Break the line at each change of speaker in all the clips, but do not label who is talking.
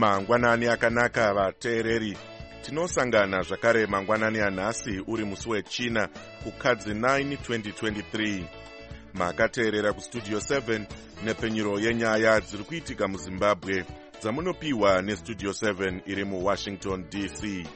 Mangwanani akanaka vateereri, tinosangana zvakare mangwanani anhasi uri musi wechina kukadzi 9 2023. Makateerera kustudio 7 nepenyuro yenyaya dziri kuitika muZimbabwe dzamunopiwa nestudio 7 iri muWashington DC.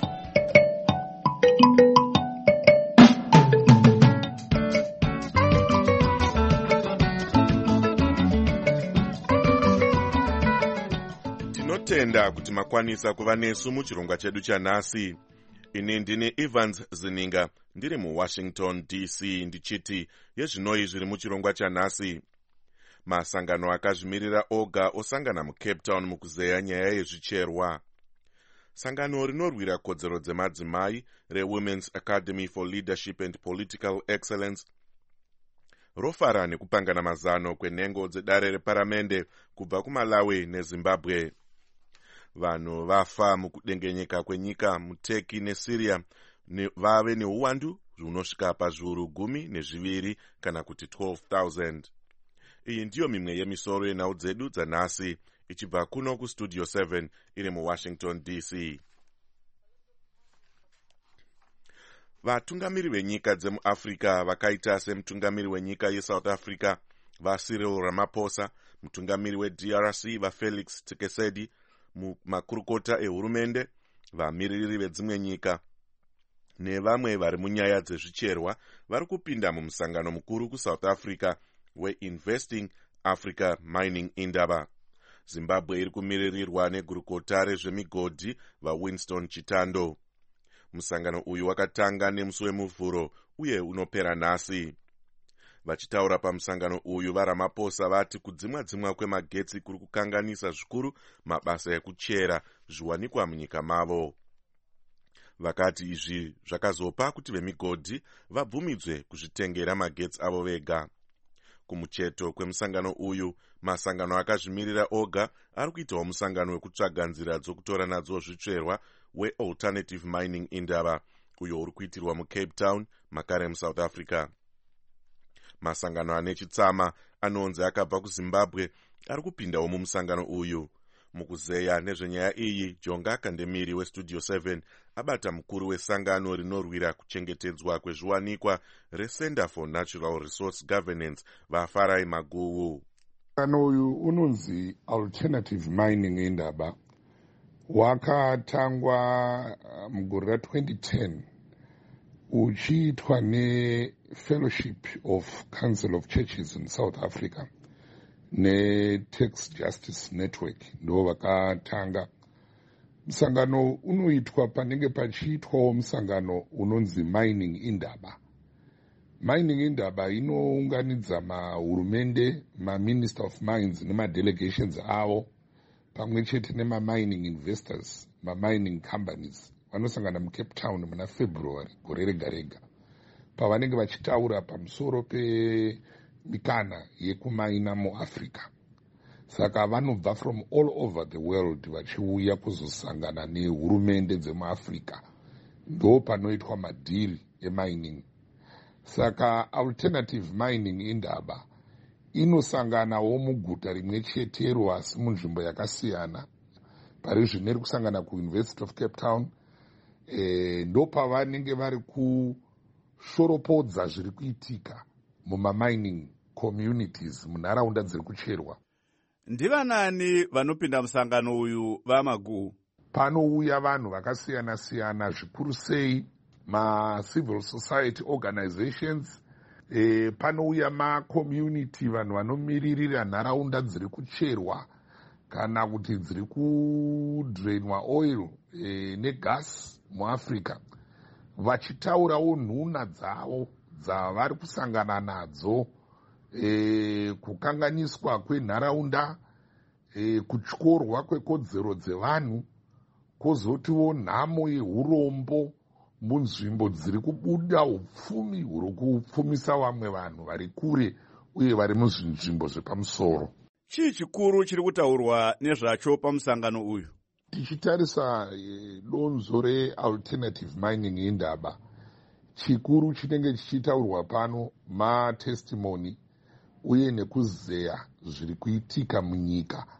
Tinotenda kuti makwanisa kuva nesu muchirongwa chedu chanhasi. Ini ndini Evans Zininga ndiri muWashington DC ndichiti yezvinoi zviri muchirongwa chanhasi. Masangano akazvimirira oga osangana muCape Town mukuzeya nyaya yezvicherwa. Sangano rinorwira kodzero dzemadzimai reWomen's Academy for Leadership and Political Excellence rofara nekupangana mazano kwenhengo dzedare reparamende kubva kuMalawi neZimbabwe. Vanhu vafa mukudengenyeka kwenyika muTurkey neSyria vave neuwandu hunosvika pazviuru 12 kana kuti 12,000. Iyi ndiyo mimwe yemisoro yenhau dzedu dzanhasi ichibva kuno kustudio 7 iri muWashington DC. Vatungamiri venyika dzemuAfrica vakaita semutungamiri wenyika yeSouth Africa vaCyril Ramaphosa, mutungamiri weDRC vaFelix Tshisekedi, makurukota ehurumende, vamiriri vedzimwe nyika nevamwe vari munyaya dzezvicherwa vari kupinda mumusangano mukuru kuSouth Africa weInvesting Africa Mining Indaba. Zimbabwe iri kumiririrwa negurukota rezvemigodhi vaWinston Chitando. Musangano uyu wakatanga nemusi wemuvhuro uye unopera nhasi. Vachitaura pamusangano uyu vaRamaphosa vati kudzimwa kwemagetsi kuri kukanganisa zvikuru mabasa ekuchera zviwanikwa munyika mavo. Vakati izvi zvakazopa kuti vemigodhi vabvumidzwe kuzvitengera magetsi avo vega. Kumucheto kwemusangano uyu, masangano akazvimirira oga ari kuitawo musangano wekutsvaga nzira dzokutora nadzo zvicherwa weAlternative Mining Indaba uyo uri kuitirwa muCape Town makare muSouth Africa. Masangano ane chitsama anonzi akabva kuZimbabwe ari kupindawo mumusangano uyu. Mukuzeya nezvenyaya iyi, Jonga Kandemiri westudio 7 abata mukuru wesangano rinorwira kuchengetedzwa kwezviwanikwa reCenter for Natural Resource Governance vaFarai Maguwu.
Musangano uyu unonzi Alternative Mining Indaba wakatangwa mugore ra2010 uchiitwa neFellowship of Council of Churches in South Africa neTax Justice Network ndo vakatanga. Musangano unoitwa panenge pachiitwawo musangano unonzi Mining Indaba. Mining Indaba inounganidza mahurumende, maMinister of Mines nemadelegations avo pamwe chete nemamining investors, mamining companies vanosangana muCape Town muna February gore rega rega pavanenge vachitaura pamusoro pemikana yekumaina muAfrica. Saka vanobva from all over the world vachiuya kuzosangana nehurumende dzemuAfrica, ndo panoitwa madhiri emining. Saka Alternative Mining Indaba inosanganawo muguta rimwe chetero asi munzvimbo yakasiyana. Pari zvino iri kusangana kuUniversity of Cape Town. Ndo pavanenge vari kushoropodza zviri kuitika mumamining communities munharaunda dziri kucherwa.
Ndivanani vanopinda musangano uyu vaMaguwu?
Panouya vanhu vakasiyana siyana, zvikuru sei ma-civil society organizations, panouya ma-community, vanhu vanomiririra nharaunda dziri kucherwa kana kuti dziri kudhrenwa oil negas muAfrica, vachitaurawo nhuna dzavo dzavari kusangana nadzo, kukanganiswa kwenharaunda, kutyorwa kwekodzero dzevanhu, kwozotiwo nhamo yeurombo munzvimbo dziri kubuda upfumi huri kupfumisa vamwe vanhu vari kure uye vari muzvinzvimbo zvepamusoro.
Chii chikuru chiri kutaurwa nezvacho pamusangano uyu?
Tichitarisa donzo reAlternative Mining Indaba, chikuru chinenge chichitaurwa pano matestimony uye nekuzeya zviri kuitika munyika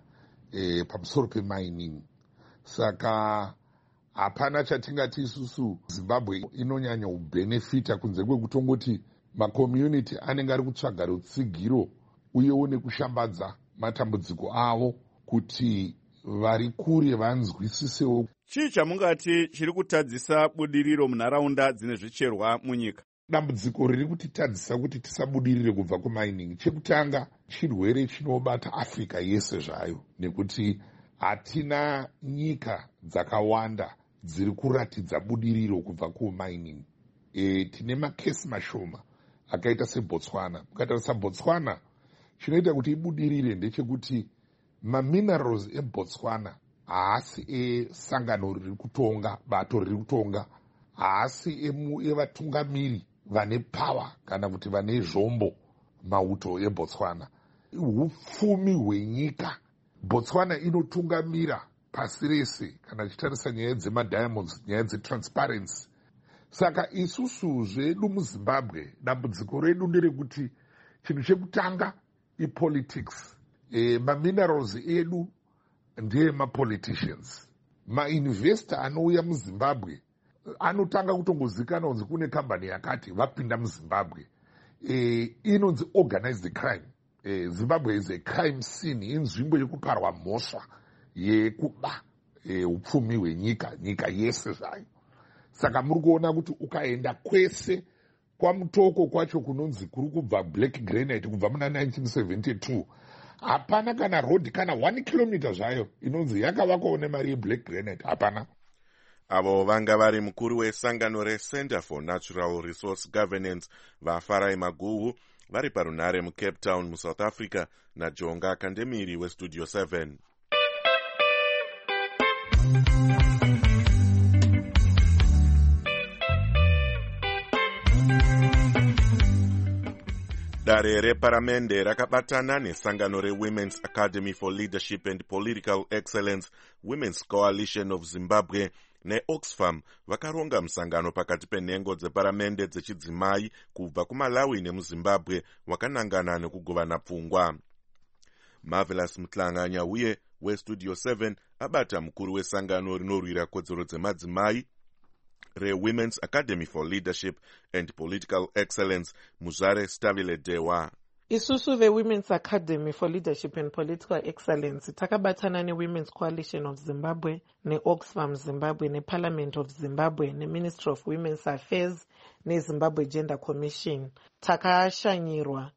pamusoro pemining. Saka hapana chatingati isusu Zimbabwe inonyanya kubenefita kunze kwekutongoti macommunity anenge ari kutsvaga rutsigiro uyewo nekushambadza matambudziko avo kuti vari kure vanzwisisewo.
Chii chamungati chiri kutadzisa budiriro munharaunda dzine zvicherwa munyika?
Dambudziko riri kutitadzisa kuti tisabudirire kubva kumining, chekutanga chirwere chinobata Africa yese zvayo, nekuti hatina nyika dzakawanda dziri kuratidza budiriro kubva kumining. Tine makesi mashoma akaita seBotswana. Mukatarisa Botswana, chinoita kuti ibudirire ndechekuti maminerals eBotswana haasi esangano riri kutonga, bato riri kutonga, haasi evatungamiri vane power kana kuti vane zvombo mauto eBotswana. Hupfumi hwenyika. Botswana inotungamira pasi rese kana tichitarisa nyaya dzemadiamonds, nyaya dzetransparency. Saka isusu zvedu muZimbabwe, dambudziko redu nderekuti chinhu chekutanga ipolitics. Maminerals edu ndeye mapoliticians. Mainvestor anouya muZimbabwe anotanga kutongozikana kunzi kune kambani yakati vapinda muZimbabwe. Inonzi organized crime. Zimbabwe is a crime scene, inzvimbo yekuparwa mhosva yekuba upfumi hwenyika, nyika yese zvayo. Saka muri kuona kuti ukaenda kwese kwamutoko kwacho kunonzi kuri kubva Black Granite kubva muna 1972, hapana kana road kana 1 kilometer zvayo inonzi yakavakwawo nemari yeBlack Granite, hapana.
Avo vanga vari mukuru wesangano reCenter for Natural Resource Governance vaFarai Maguhu vari parunhare muCape Town muSouth Africa naJonga Kandemiri weStudio 7. Dare reparamende rakabatana nesangano reWomen's Academy for Leadership and Political Excellence, Women's Coalition of Zimbabwe neOxfam vakaronga musangano pakati penhengo dzeparamende dzechidzimai kubva kuMalawi nemuZimbabwe wakanangana nekugovana pfungwa. Marvelous Mutlanganya uye weStudio 7 abata mukuru wesangano rinorwira kodzero dzemadzimai reWomen's Academy for Leadership and Political Excellence, Muzare Stavile Dewa.
Isusu veWomen's Academy for Leadership and Political Excellence takabatana neWomen's Coalition of Zimbabwe, neOxfam Zimbabwe, neParliament of Zimbabwe, neMinistry of Women's Affairs, neZimbabwe Gender Commission. Takashanyirwa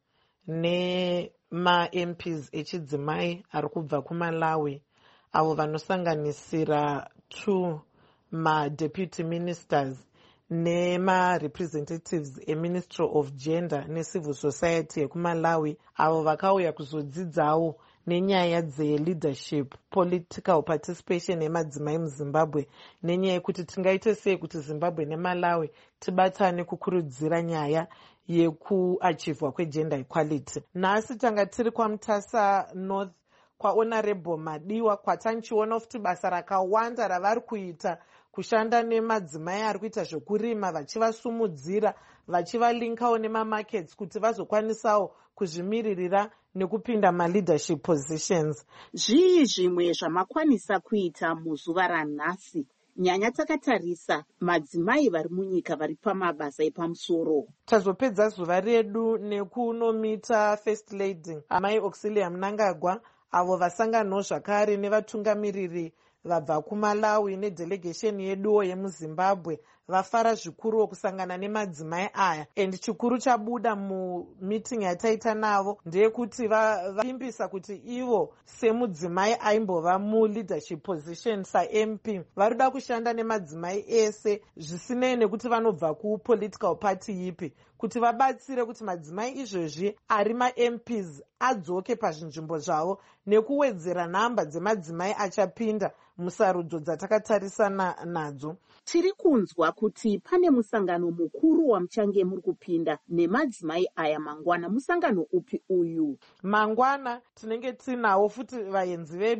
nema-MPs echidzimai ari kubva kuMalawi, avo vanosanganisira 2 ma-deputy ministers nema-representatives eMinistry of Gender neCivil Society yekuMalawi, avo vakauya kuzodzidzawo nenyaya dze-leadership, political participation yemadzimai muZimbabwe, nenyaya yekuti tingaite sei kuti Zimbabwe neMalawi tibatane kukurudzira nyaya yekuachivhwa kwegender equality. Nhasi tanga tiri kwaMutasa North kwaHonorable Madiwa, kwatanchiona kuti basa rakawanda ravari kuita kushanda nemadzimai ari kuita zvekurima, vachivasumudzira, vachivalinkawo nemamarkets kuti vazokwanisawo kuzvimiririra nekupinda maleadership positions.
Zvii zvimwe zvamakwanisa kuita muzuva ranhasi, nyanya takatarisa madzimai vari munyika vari pamabasa epamusoro?
Tazopedza zuva redu nekunomita First Lady Amai Auxilia Mnangagwa, avo vasangano zvakare nevatungamiriri vabva kuMalawi nedelegation yeduwo yemuZimbabwe vafara zvikuru kusangana nemadzimai aya. And chikuru chabuda mumeeting yataita navo ndeyekuti vapimbisa kuti ivo semudzimai aimbova muleadership position saMP varida kushanda nemadzimai ese zvisinei nekuti vanobva kupolitical party ipi, kuti vabatsire kuti madzimai izvozvi ari maMPs adzoke pazvinzvimbo zvavo nekuwedzera nhamba dzemadzimai achapinda musarudzo dzatakatarisana nadzo.
Tiri kunzwa kuti pane musangano mukuru wamuchange muri kupinda nemadzimai aya mangwana. Musangano upi uyu?
Mangwana tinenge tinawo futi vaenzi vedu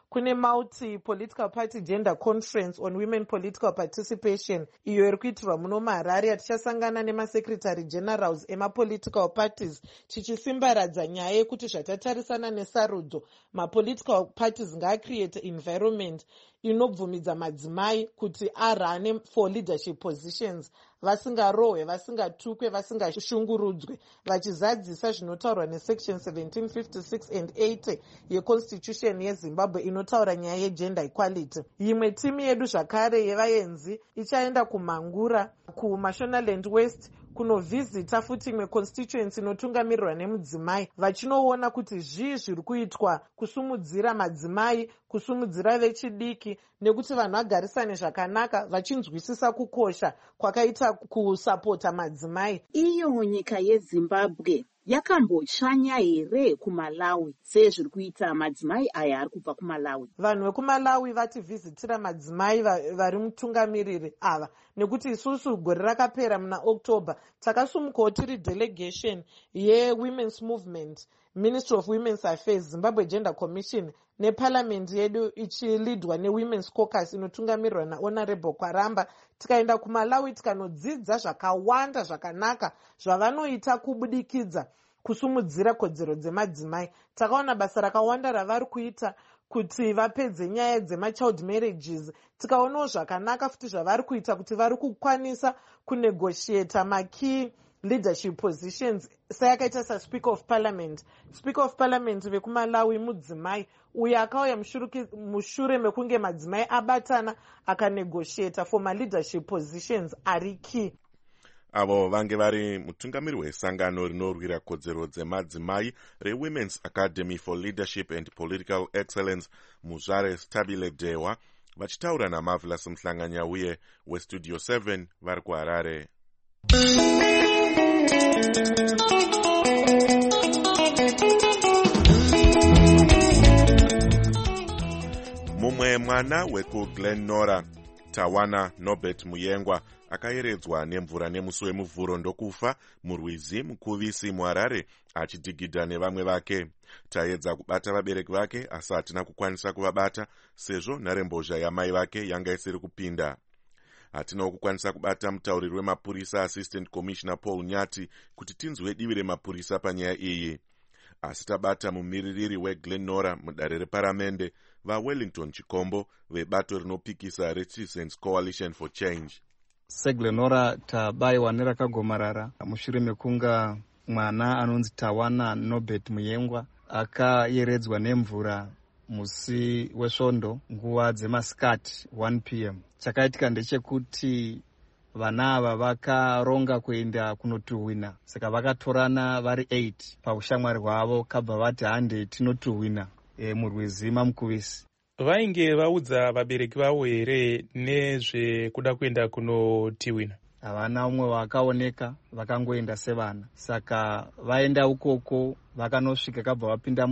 kune multi-political party gender conference on women political participation iyo iri kuitirwa muno muharare. Tichasangana nemasekretary generals emapolitical parties tichisimbaradza nyaya yekuti zvatatarisana nesarudzo mapolitical parties ngaacreate environment inobvumidza madzimai kuti arane for leadership positions vasingarohwe, vasingatukwe, vasingashungurudzwe, vachizadzisa zvinotaurwa nesection 1756 and 80 yeconstitution yezimbabwe inotaura nyaya yegender equality. Imwe timu yedu zvakare yevaenzi ichaenda kumhangura kumashonaland west kunovhizita futi imwe constituency inotungamirirwa nemudzimai vachinoona kuti zvii zviri kuitwa kusumudzira madzimai, kusumudzira vechidiki, nekuti vanhu vagarisane zvakanaka vachinzwisisa kukosha kwakaita kusapota madzimai.
Iyo nyika yeZimbabwe yakambochanya here kuMalawi sezviri kuita madzimai aya ari kubva kuMalawi?
Vanhu vekuMalawi vativhizitira madzimai vari mutungamiriri ava nekuti isusu gore rakapera muna October takasumukawo tiri delegation yewomen's movement, Ministry of Women's Affairs, Zimbabwe Gender Commission neparliament yedu ichilidwa newomen's caucus inotungamirirwa naHonorable Kwaramba. Tikaenda kuMalawi tikanodzidza zvakawanda zvakanaka zvavanoita kubudikidza kusumudzira kodzero dzemadzimai. Takaona basa rakawanda ravari kuita kuti vapedze nyaya dzemachild marriages. Tikaonawo zvakanaka futi zvavari kuita kuti vari kukwanisa kunegotiata makey leadership positions sayakaita saSpeaker of Parliament. Speaker of Parliament vekuMalawi mudzimai uyo akauya mushure mekunge madzimai abatana akanegotiata for leadership positions ari key.
Avo vange vari mutungamiri wesangano rinorwira kodzero dzemadzimai reWomen's Academy for Leadership and Political Excellence Muzvare Stabile Dewa vachitaura naMarvelous Mhlanganya uye weStudio 7 vari kuHarare. Mumwe mwana wekuGlenora, Tawana Norbert Muyengwa, akayeredzwa nemvura nemusi wemuvhuro ndokufa murwizi mukuvisi muHarare achidhigidha nevamwe vake. Taedza kubata vabereki vake asi hatina kukwanisa kuvabata sezvo nharembozha yamai vake yanga isiri kupinda. Hatinawo kukwanisa kubata mutauriri wemapurisa Assistant Commissioner Paul Nyati kuti tinzwe divi remapurisa panyaya iyi. Asi tabata mumiririri weGlenora mudare reparamende vaWellington Chikombo vebato rinopikisa reCitizens Coalition for Change.
SeGlenora tabayiwa nerakagomarara mushure mekunga mwana anonzi Tawana Norbert Muyengwa akayeredzwa nemvura musi wesvondo nguva dzemasikati 1 p.m. Chakaitika ndechekuti vana ava vakaronga kuenda kunotuhwina, saka vakatorana vari 8 paushamwari hwavo kabva vati hande tinotuhwina murwizi mamukuvisi.
Vainge vaudza vabereki vavo here nezvekuda kuenda kunotiwina?
Havana umwe wakaoneka, vakangoenda sevana. Saka vaenda ukoko vakanosvika kabva vapinda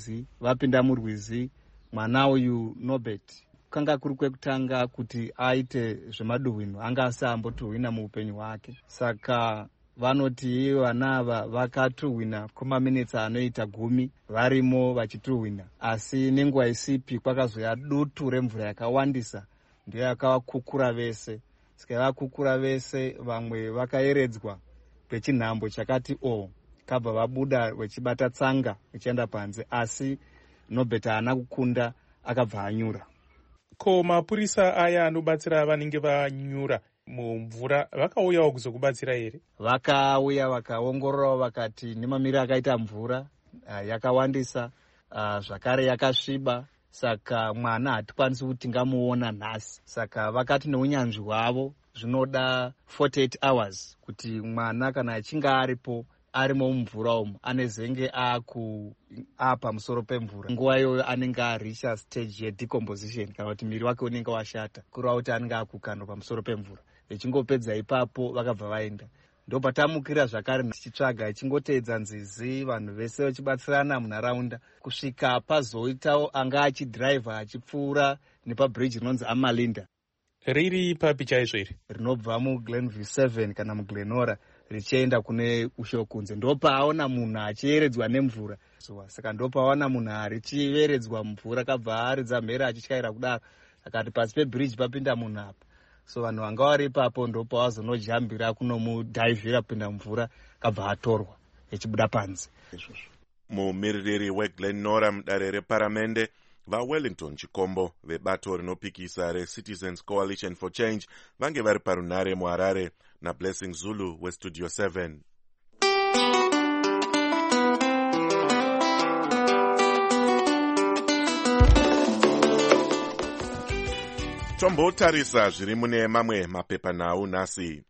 murwizi. Mwana uyu Norbert kanga kuri kwekutanga kuti aite zvemaduhwino, anga asambotuhwina muupenyu hwake. Saka vanoti vana ava vakatuhwina kwamaminitsi anoita 10 varimo vachituhwina, asi nenguva isipi kwakazoya dutu remvura yakawandisa ndiyo yakavakukura vese. Saka vakukura vese vamwe vakayeredzwa pechinhambo chakati kabva vabuda vachibata tsanga vachienda panze, asi Norbert haana kukunda akabva anyura.
Ko mapurisa aya anobatsira vanenge vanyura mumvura vakauyawo kuzokubatsira here?
Vakauya vakaongororawo vakati nemamiriro akaita mvura yakawandisa, zvakare yakasviba, saka mwana hatikwanisi kuti tingamuona nhasi. Saka vakati neunyanzvi hwavo zvinoda 48 hours kuti mwana kana achinge arimo mumvura umu anezenge pamusoro pemvura. Nguva iyoyo anenge aricha stage yedecomposition kana kuti miri wake unenge washata, kureva kuti anenge akukandwa pamusoro pemvura. Vechingopedza ipapo vakabva vaenda. Ndopatamukira zvakare tichitsvaga ichingoteedza nzizi, vanhu vese vachibatsirana munharaunda kusvika pazoitawo anga achidhiraivha achipfuura nepabridge rinonzi Amalinda.
Riri papi chaizvo iri?
Rinobva muGlenview 7 kana muGlenora richienda kune ushokunze. Ndopaaona munhu achiyeredzwa nemvura saka ndopawana munhu arichiveredzwa mvura kabva aridza mhere achityaira kudaro akati pasi pebridge papinda munhu apa. So vanhu vanga vari ipapo ndopavazonojambira kunomudhaivhira kupinda mvura kabva atorwa echibuda panze.
Mumiririri weGlenora mudare reparamende vaWellington Chikombo vebato rinopikisa reCitizens Coalition for Change vange vari parunhare muHarare naBlessing Zulu weStudio 7. Tombotarisa zviri mune mamwe mapepanhau nhasi.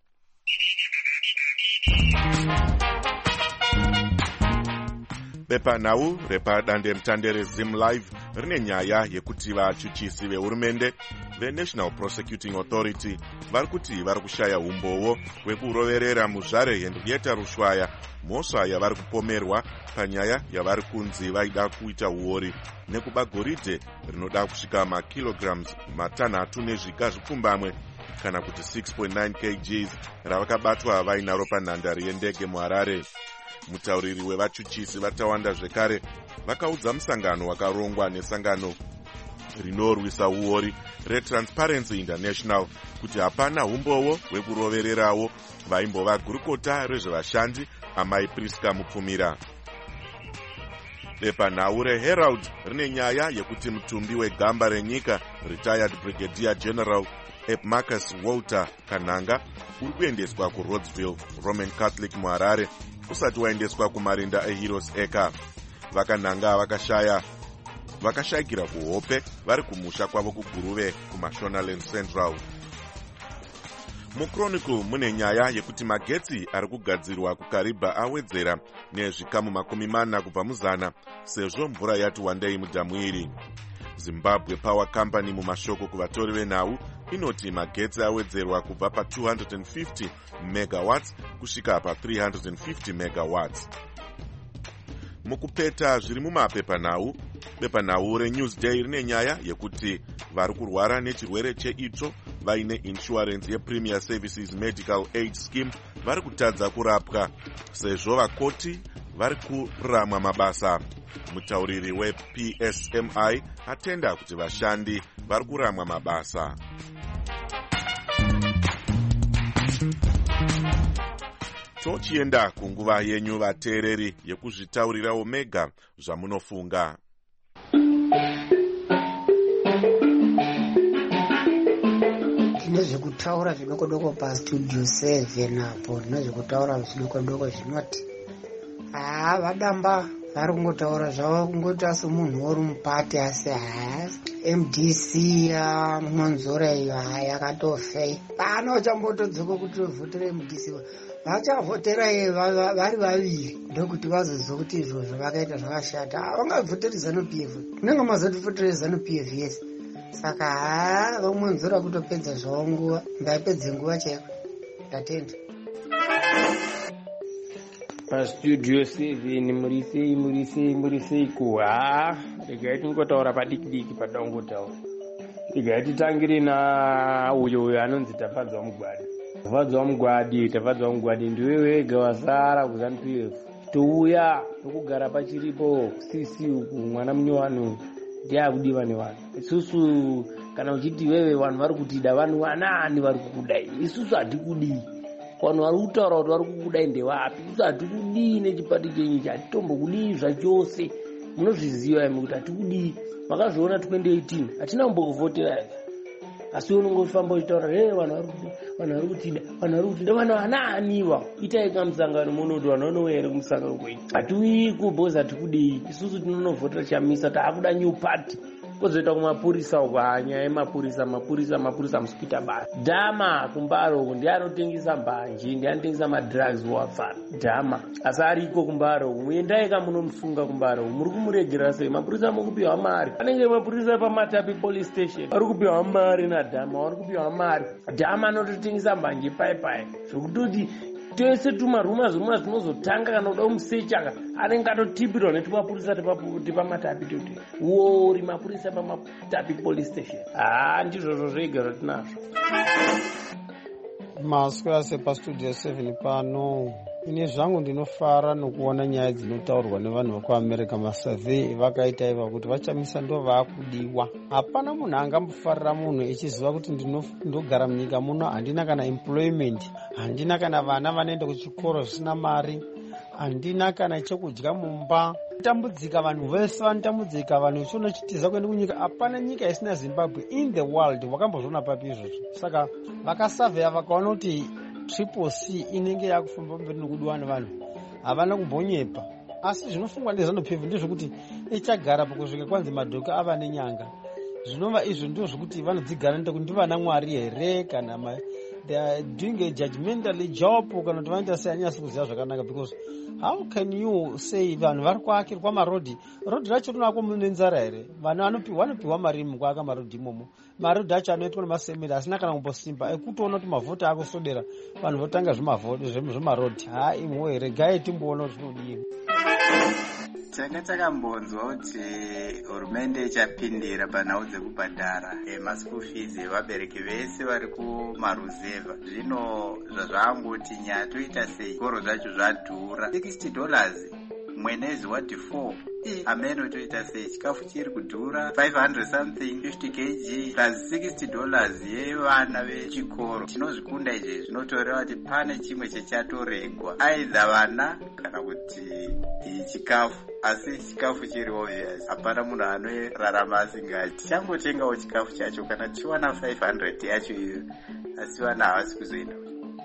Pepanhau repadandemutande reZim Live rine nyaya yekuti vachuchisi vehurumende veNational Prosecuting Authority vari kuti vari kushaya umbowo hwekuroverera muzvare Henrietta Rushwaya mhosva yavari kupomerwa panyaya yavari kunzi vaida kuita uori nekuba goridhe rinoda kusvika makilograms 3 nezviga zvipfumbamwe kana kuti 6.9 kgs ravakabatwa vainaro panhandare yendege muHarare. Mutauriri wevachuchisi vatawanda zvekare vakaudza musangano wakarongwa nesangano rinorwisa uori reTransparency International kuti hapana umbowo hwekurovererawo vaimbova gurukota rezvevashandi amai Priska Mupfumira. Pepanhau reHerald rine nyaya yekuti mutumbi wegamba renyika retired Brigadier General Marcus Walter Kananga uri kuendeswa kuRhodsville Roman Catholic muHarare usati waendeswa kumarinda eHeroes Eka. Vakananga vakashayikira kuhope vari kumusha kwavo kuGuruve kuMashonaland Central. MuChronicle mune nyaya yekuti magetsi ari kugadzirwa kuKariba awedzera nezvikamu 40 kubva muzana sezvo mvura yati wandei mudhamu iri. Zimbabwe Power Company mumashoko kuvatori venhau inoti magetsi awedzerwa kubva pa250 megawatts kusvika pa350 megawatts. Mukupeta zviri mumapepanhau, pepanhau reNewsday rine nyaya yekuti vari kurwara nechirwere cheitsvo vaine insurance yePremier Services Medical Aid Scheme vari kutadza kurapwa sezvo vakoti vari kuramwa mabasa. Mutauriri wePSMI atenda kuti vashandi vari kuramwa mabasa. Tochienda kunguva yenyu vateereri yekuzvitaurira Omega zvamunofunga.
Ndinozvekutaura zvidoko-doko paStudio 7 apo ndinozvekutaura zvidoko-doko zvinoti vadamba vari kungotaura zvavo kungoita semunhu uri mupati asi MDC Monzora iyo yakatofei pano uchambotodzoka kuti vhotera MDC vachavhotera vari vaviri ndokuti vazoziva kuti izvozvo vakaita zvakashata havangavhoteri ZANU-PF kunenge mazotivhotera ZANU-PF yese saka vamonzora kutopedza zvavo nguva mbaipedze nguva chaiko ndatenda.
PaStudio 7 murisei kuha regai tingotaura padiki-diki padangotaura regai titangire nauyo anonzi Tafadzwa Mugwadi ndiwe wega wasara kuZANU-PF touya nokugara pachiripo CC uku mwana munyowani ndiakudiwa nevanhu isusu kana uchiti wewe vanhu vari kutida vanhu vanani vari kukudai isusu hatikudii vanhu vari kutaura kuti vari kukudai ndevapi isusu hatikudii nechipati chenyu chatitombokudiyi zvachose munozviziva imi kuti hatikudii makazviona 2018 hatina kumbokuvhotera asi unongofamba uchitaura vanhu vari kutida vanhu vananiwa itai kamusangano munoti vanhu vanouya here kumusangano kwenyu hatiuyi kubhozi hatikudii isusu tinonovhotera chamisa taakuda new party kozoita kumapurisa uko nyaya yemapurisa musipita basa dhama kumbaro uko ndiye anotengesa mbanje ndiye anotengesa madrugs wafana dhama asi ariko kumbaro uko muendai kamunomusunga kumbaro uko muri kumuregerera sei mapurisa mukupiwa mari anenge mapurisa pamatapi police station vari kupiwa mari nadhama vari kupiwa mari dhama anototengesa mbanje paipai zvokutoti tese tumaruma tinozotanga kana kuda kumusecha anenge atotipirwa netupapurisa tepamatapi toti wori mapurisa pamatapi police station ndizvozvo zvega zvatinazvo
maswera sepaStudio 7 pano Ine zvangu ndinofara nokuona nyaya dzinotaurwa nevanhu vekuamerica, masurvey vakaita iva kuti vachamisa ndo vaakudiwa. Hapana munhu angambofarira munhu echiziva kuti ndogara munyika muno, handina kana employment, handina kana vana vanoenda kuchikoro zvisina mari, handina kana chekudya mumba. Tambudzika, vanhu vese vanotambudzika, vanhu vechinochitiza kuenda kunyika. Hapana nyika isina Zimbabwe in the world. Wakambozviona papi izvozvo? Saka vakasavheya vakaona kuti Triple C inenge yakufamba mberi nokudiwa nevanhu, havana kumbonyepa. Asi zvinofungwa neZANU-PF ndezvekuti ichagara pakusvika kwanzi madhoka ava nenyanga. Zvinova izvo ndizvo zvekuti vanodzigara nekuti ndivana Mwari here kana they are doing a judgmentally job kana kuti vanoita sei anyasi kuziva zvakanaka, because how can you say vanhu vari kuakirwa marodhi racho rinako mune nzara here? Vanhu vanopiwa mari mukuaka marodhi imomo. Marodhi acho anoitwa nemasemende asina kana kumbosimba ekutoona kuti mavhoti akusodera, vanhu votanga zvemarodhi. Imwe here, regai timboona kuti zvinodii.
Tanga takambonzwa kuti hurumende ichapindira panhau dzekubhadhara maschool fees evabereki vese vari kumaruzevha. Zvino zvazvangoti nyaya toita sei? Zvikoro zvacho zvadhura, $60 mwenezi wati 4. Ameno toita sei? Chikafu chiri kudhura 500 something, 50 kg plus $60 yevana vechikoro. Tinozvikunda izvi zvinotoreva kuti pane chimwe chechatoregwa, aidha vana kana kuti chikafu. Asi chikafu chiri obvious, hapana munhu anorarama asingati. Changotengawo chikafu chacho kana tichiwana 500 yacho iyo, asi vana havasi kuzoenda.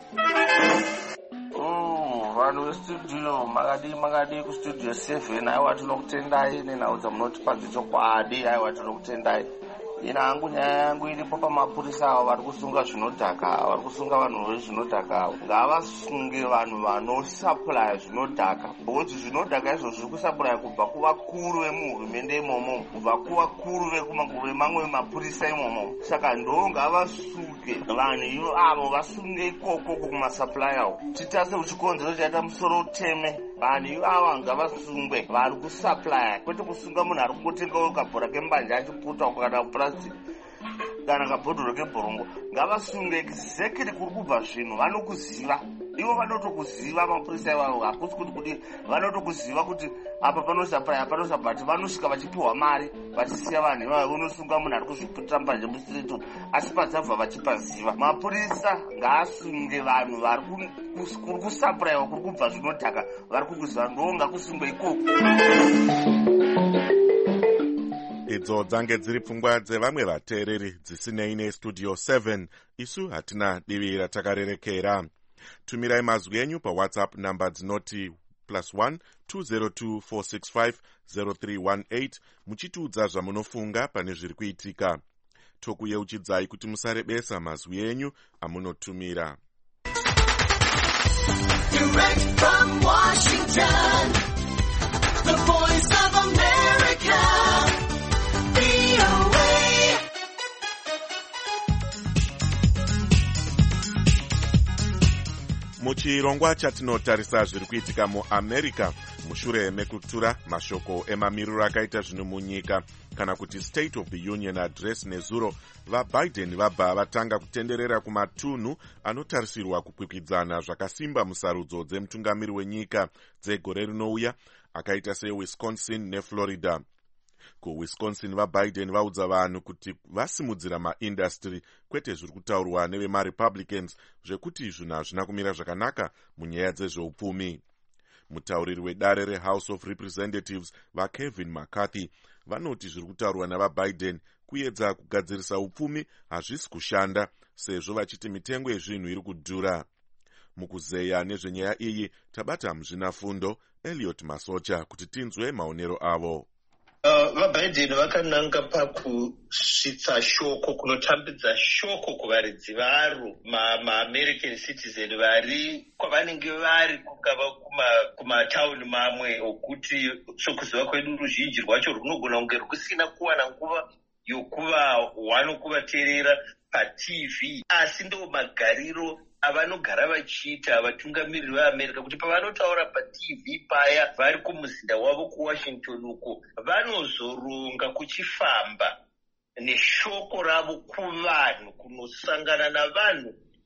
Vanhu vestudio makadi kustudio 7. Aiwa tinokutendai nenhau dzamunotipa dzechokwadi. Aiwa tinokutendai. Ina hangu nyaya yangu iripo pamapurisa avo vari kusunga zvinodhaka, vari kusunga vanhu vezvinodhaka. Ngavasunge vanhu vanosaplaya zvinodhaka, because zvinodhaka izvo zviri kusaplaya kubva kuvakuru vemuhurumende imomo, kubva kuvakuru vemamwe mapurisa imomo. Saka ndo ngavasuke vanhu ivo avo, vasunge ikoko kumasaplaya avo. Titase uchikonzero chaita musoro uteme. Vanhu ivava ngavasungwe vari kusaplaya, kwete kusunga munhu ari kungotengawo kabhora kembanja achiputa kana purastic kana kabhodhoro kebhorongo. Ngavasunge exactly kuri kubva zvinhu, vanokuziva ivo, vanotokuziva mapurisa ivavo. Hakusi kuti vanotokuziva kuti apa panosaplaya panosabhati, vanosvika vachipiwa mari vachisiya vanhu ivavo. Unosunga munhu ari kuzviputira mbanje mustriti, asi padzabva vachipaziva. Mapurisa ngaasunge vanhu vari kuri kusaplaya kuri kubva zvinodhaka, vari kukuziva, ndo ngakusungwe ikoko.
Idzo dzange dziri pfungwa dzevamwe vateereri dzisinei nestudio 7. Isu hatina divi ratakarerekera. Tumirai mazwi enyu paWhatsApp namba dzinoti +1 202 465 0318 muchitiudza zvamunofunga pane zviri kuitika. Tokuyeuchidzai kuti musarebesa mazwi enyu amunotumira. Direct from Washington, the voice of America, VOA. Muchirongwa chatinotarisa zviri kuitika muAmerica mushure mekutura mashoko emamiriro akaita zvino munyika kana kuti State of the Union Address nezuro, vaBiden vabva vatanga kutenderera kumatunhu anotarisirwa kukwikwidzana zvakasimba musarudzo dzemutungamiri wenyika dzegore rinouya akaita seWisconsin neFlorida. KuWisconsin vaBiden vaudza vanhu kuti vasimudzira maindastry kwete zviri kutaurwa nevemaRepublicans zvekuti zvinhu hazvina kumira zvakanaka munyaya dzezveupfumi. Mutauriri wedare reHouse of Representatives vaKevin McCarthy vanoti zviri kutaurwa navaBiden kuedza kugadzirisa upfumi hazvisi kushanda sezvo vachiti mitengo yezvinhu iri kudhura. Mukuzeya nezvenyaya iyi tabata muzvinafundo Elliot Masocha kuti tinzwe maonero avo.
VaBiden vakananga pakusvitsa shoko, kunotambidza shoko kuvaridzi varo maAmerican citizen vari kwavanenge vari kumatauni mamwe, okuti sokuziva kwedu ruzhinji rwacho runogona kunge rukusina kuwana nguva yokuva wanokuvateerera paTV, asi ndo magariro avanogara vachiita vatungamiriri veAmerica, kuti pavanotaura paTV paya vari kumuzinda wavo kuWashington uko, vanozoronga kuchifamba neshoko ravo kuvanhu, kunosangana navanhu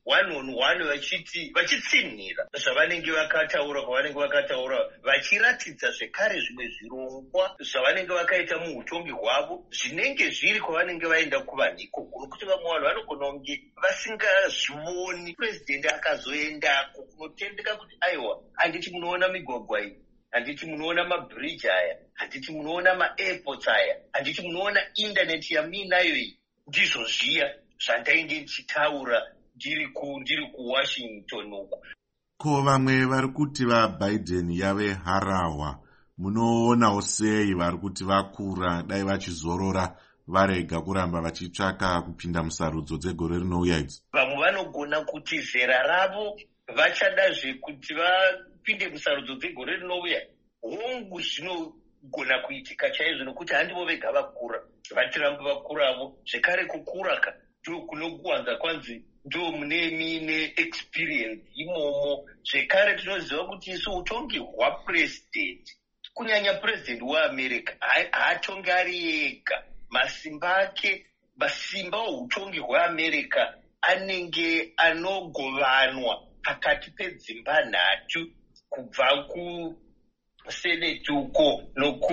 one on one vachitsinhira zvavanenge vakataura kwavanenge vakataura, vachiratidza zvekare zvimwe zvirongwa zvavanenge vakaita muutongi hwavo zvinenge zviri kwavanenge vaenda kuvanhiko guru, kuti vamwe vanhu vanogona kunge vasingazvioni. Purezidendi akazoendako kunotendeka kuti aiwa, handiti munoona migwagwa iyi, handiti munoona mabhiriji aya, handiti munoona maairports aya, handiti munoona indaneti yaminayo iyi. Ndizvo zviya zvandainge ndichitaura ndiri kuwashington uko.
Ko vamwe vari kuti vaBiden yave harahwa, munoonawo sei vari kuti vakura dai vachizorora varega kuramba vachitsvaka kupinda musarudzo dzegore rinouya idzi?
Vamwe vanogona kuti zera ravo vachadazve kuti vapinde musarudzo dzegore rinouya. Hongu zvinogona kuitika chaizvo, nokuti handivo vega vakura, vatiramba vakuravo. Zvekare kukuraka ndo kunokuwanza kwanzi ndo mune experience imomo. Zvekare tinoziva kuti isu utongi hwapurezidendi, kunyanya purezidendi weAmerica, haatongi ari ega. Masimba ake, masimba outongi hweAmerica anenge anogovanwa pakati pedzimba 3, kubva kuseneti uko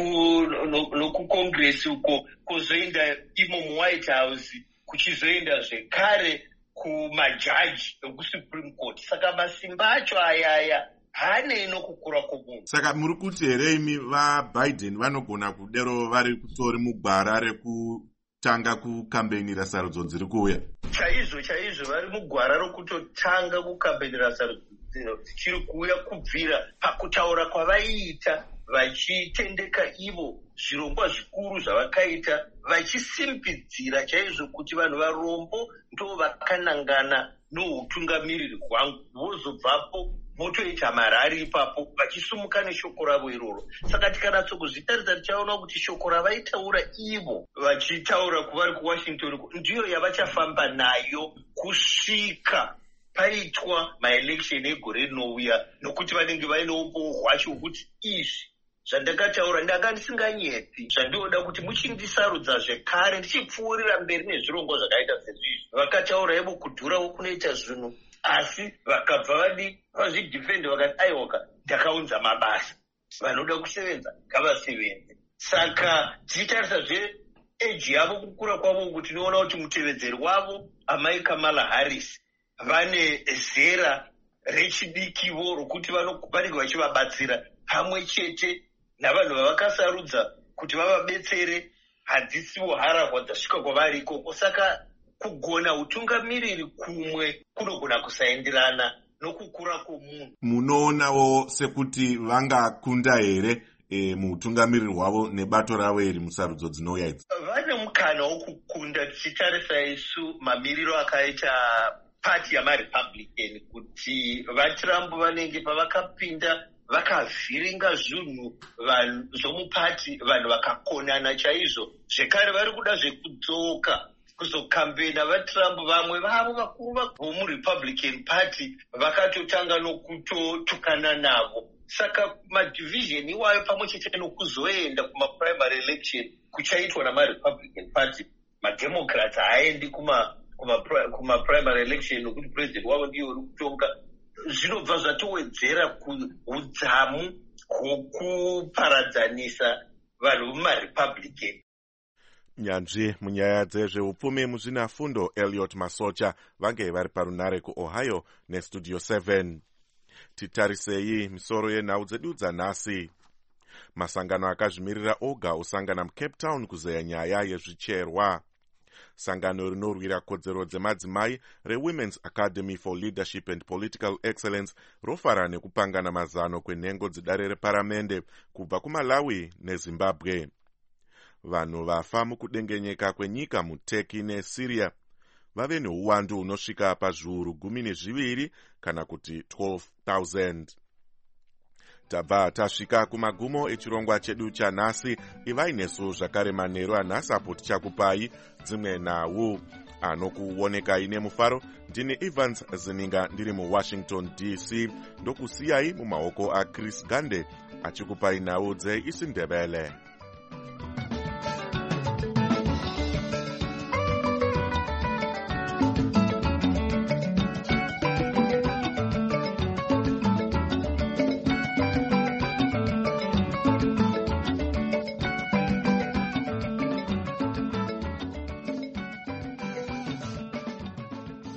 nokukongresi uko, kuzoenda imo muWhite House, kuchizoenda zvekare kumajaji ekusupreme court. Saka masimba acho ayaya haanei nokukura kwomunhu.
Saka muri kuti here imi vaBiden vanogona kudero vari kutori mugwara rekutanga kukambenira sarudzo dziri kuuya?
Chaizvo vari mugwara rokutotanga kukambenira sarudzo dzichiri kuuya, kubvira pakutaura kwavaiita vachitendeka ivo zvirongwa zvikuru zvavakaita, vachisimbidzira chaizvo kuti vanhu varombo ndo vakanangana noutungamiriri hwangu, vozobvapo votoita marari ipapo vachisumuka neshoko ravo iroro. Saka tikanatsokuzvitarisa tichaona kuti shoko ravaitaura ivo vachitaura kuvari kuWashington ndiyo yavachafamba nayo kusvika paitwa maelection egore rinouya, nokuti vanenge vaine umboo hwacho hwekuti izvi zvandakataura ndanga ndisinganyepi, zvandinoda kuti muchindisarudza zvekare ndichipfuurira mberi nezvirongwa zvakaita sezvizvi. Vakataura ivo kudhurawo kunoita zvinhu, asi vakabva vazvidhifendi vakati aiwaka, ndakaunza mabasa, vanoda kusevenza ngavasevenze. Saka tichitarisazve eji yavo, kukura kwavo, kuti tinoona kuti mutevedzeri wavo amai Kamala Harris vane zera rechidikivo rokuti vanenge vachivabatsira pamwe chete navanhu vavakasarudza kuti vavabetsere. Hadzisiwo harahwa dzasvika kwavari ikoko. Saka kugona utungamiriri kumwe kunogona kusaenderana nokukura kwomunhu.
Munoonawo sekuti vangakunda here muutungamiriri hwavo nebato ravo iri musarudzo dzinouya idzi?
Vane mukana wokukunda, tichitarisa isu mamiriro akaita pati yamaRepublican, kuti vaTrump vanenge pavakapinda vakavhiringa zvinhu zvomupati, vanhu vakakonana chaizvo. Zvekare vari kuda zvekudzoka kuzokambena vaTrump. Vamwe vavo vakuru vomuRepublican Party vakatotanga nokutotukana navo. Saka madivhizheni iwayo pamwe chete nokuzoenda kumaprimary election kuchaitwa namaRepublican Party, maDemocrats haaendi kumaprimary election nokuti president wavo ndiyo uri kutonga. Zvinobva zvatowedzera kuudzamu hwokuparadzanisa vanhu vomumaRepublican.
Nyanzvi munyaya dzezveupfumi muzvinafundo Elliot Masocha vange vari parunare kuOhio neStudio 7. Titarisei misoro yenhau dzedu dzanhasi. Masangano akazvimirira oga osangana muCape Town kuzeya nyaya yezvicherwa. Sangano rinorwira kodzero dzemadzimai reWomen's Academy for Leadership and Political Excellence rofara nekupangana mazano kwenhengo dzedare reparamende kubva kuMalawi neZimbabwe. Vanhu vafa mukudengenyeka kwenyika muTurkey neSyria vave neuwandu hunosvika pazviuru 12 kana kuti 12,000. Tabva tasvika kumagumo echirongwa chedu chanhasi. Ivai nesu zvakare manheru anhasi apo tichakupai dzimwe nhau anokuonekai nemufaro. Ndini Evans Zininga ndiri muWashington DC, ndokusiyai mumaoko aChris Gande achikupai nhau dzeIsiNdebele.